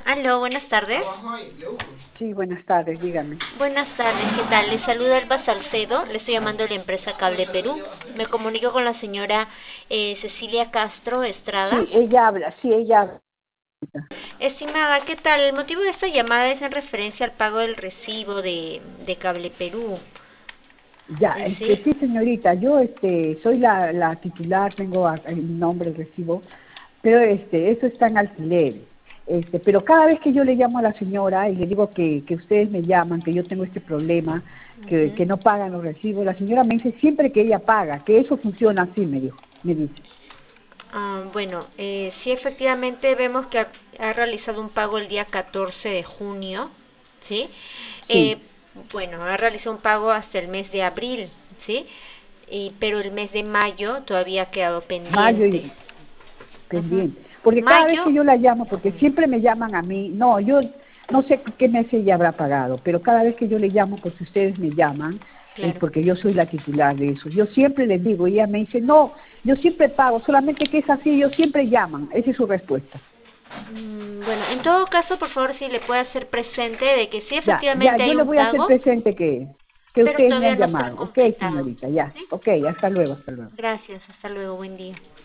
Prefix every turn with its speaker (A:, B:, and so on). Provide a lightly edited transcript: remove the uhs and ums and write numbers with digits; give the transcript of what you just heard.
A: Aló, buenas tardes.
B: Sí, buenas tardes, dígame.
A: Buenas tardes, ¿qué tal? Le saluda Alba Salcedo, le estoy llamando de la empresa Cable Perú. Me comunico con la señora Cecilia Castro Estrada.
B: Sí, ella habla.
A: Estimada, ¿qué tal? El motivo de esta llamada es en referencia al pago del recibo de Cable Perú.
B: Ya,
A: ¿Sí?
B: sí, señorita, yo soy la titular, tengo el nombre, el recibo, pero eso está en alquiler. Pero cada vez que yo le llamo a la señora y le digo que ustedes me llaman, que yo tengo este problema, que
A: Ujú.
B: no pagan los recibos, la señora me dice siempre que ella paga, que eso funciona así, me dice.
A: Bueno, sí, efectivamente vemos que ha realizado un pago el día 14 de junio, ¿sí? Eh,
B: Sí,
A: bueno, ha realizado un pago hasta el mes de abril, ¿sí? Pero el mes de mayo todavía ha quedado
B: mayo
A: pendiente.
B: y
A: Ujú.
B: pendiente. Porque cada vez
A: Mayo,
B: que yo la llamo, porque siempre me llaman a mí, no, yo no sé qué mes ella habrá pagado, pero cada vez que yo le llamo, porque ustedes me llaman, es
A: claro.
B: porque yo soy la titular de eso. Yo siempre les digo, y ella me dice, no, yo siempre pago, solamente que es así, ellos siempre llaman. Esa es su respuesta.
A: Bueno, en todo caso, por favor, si le puede hacer presente de que sí,
B: Ya,
A: efectivamente
B: yo
A: hay
B: le
A: un
B: voy a hacer
A: pago,
B: presente que
A: pero
B: ustedes me
A: todavía
B: han
A: no se ha
B: llamado. Ok,
A: completado.
B: señorita, ya.
A: ¿Sí?
B: Ok, hasta luego, hasta luego.
A: Gracias, hasta luego, buen día.